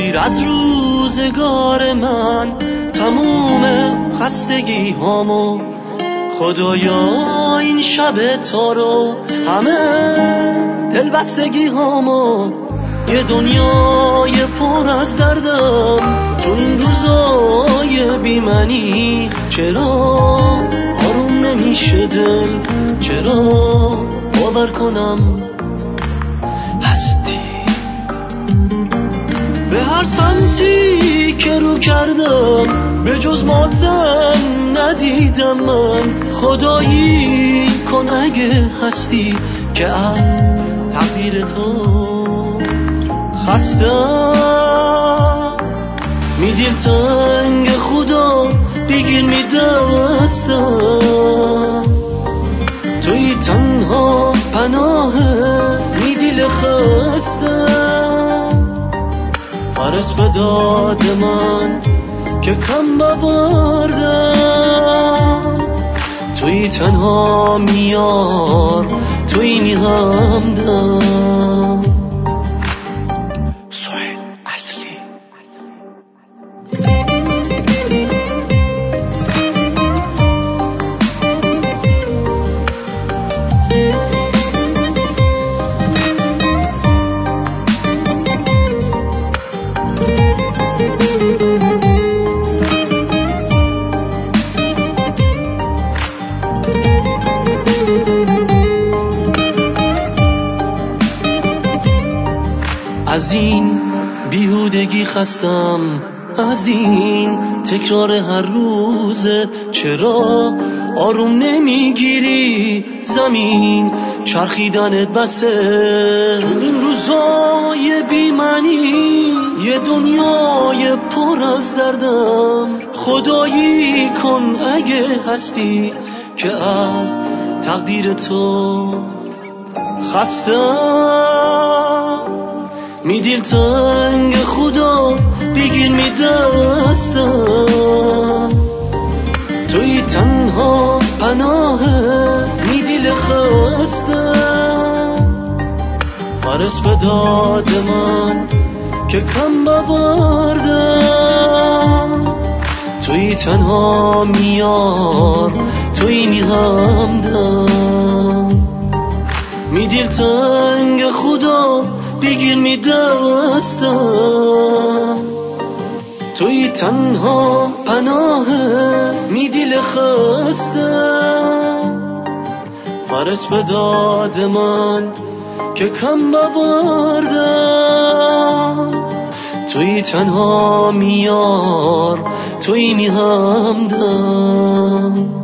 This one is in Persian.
بگیر از روزگار من تموم خستگی هامو، خدایا این شب تا رو همه دلبستگی هامو. یه دنیای پر از دردم تو این روزای بیمنی، چرا آروم نمیشه دل، چرا باور کنم هستی؟ به هر سمتی که رو کردم به جز مازن ندیدم من، خدایی کن اگه هستی که از تقدیر تو خستم. می دل تنگ خدا بگیر می دستم، توی تنها پناه می دل خستم. فرس به داد من که کم ببردم، توی تنها میار توی می همدم. از این بیهودگی خستم، از این تکرار هر روزه، چرا آروم نمیگیری زمین چرخیدنت بسه؟ این روزای بیمنی یه دنیای پر از دردم، خدایی کن اگه هستی که از تقدیر تو خستم. می دل تنگ خدا بگیر می دستم، توی تنها پناه می دل خستم. فرس به داد من که کم ببردم، توی تنها میار توی می همدم. می دل تنگ خدا بگیر می دستم، توی تنها پناه می دل خستم. فرس به داد من که کم ببردم، توی تنها میار توی می همدم.